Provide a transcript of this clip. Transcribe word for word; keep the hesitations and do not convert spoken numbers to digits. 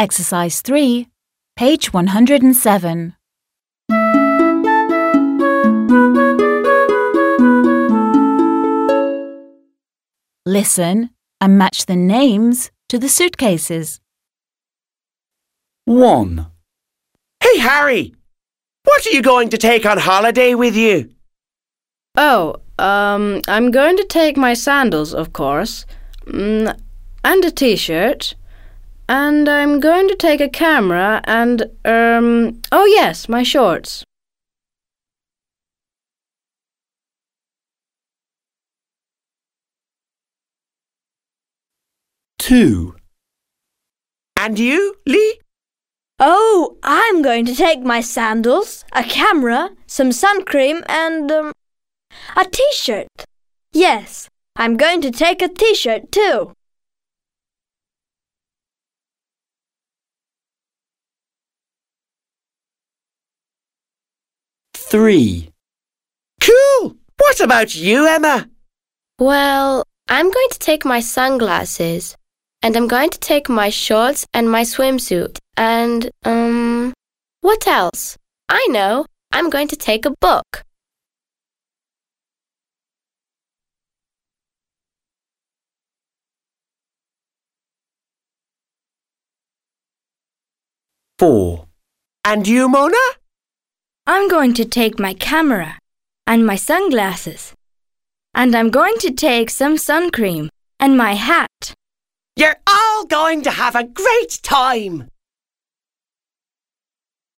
Exercise three, page one hundred seven. Listen and match the names to the suitcases. one. Hey, Harry! What are you going to take on holiday with you? Oh, um, I'm going to take my sandals, of course, mm, and a t-shirt, and I'm going to take a camera and, um, oh yes, my shorts. two. And you, Lee? Oh, I'm going to take my sandals, a camera, some sun cream and um, a t-shirt. Yes, I'm going to take a t-shirt too. three. Cool! What about you, Emma? Well, I'm going to take my sunglasses, and I'm going to take my shorts and my swimsuit, and, um, what else? I know, I'm going to take a book. four. And you, Mona? I'm going to take my camera and my sunglasses. And I'm going to take some sun cream and my hat. You're all going to have a great time!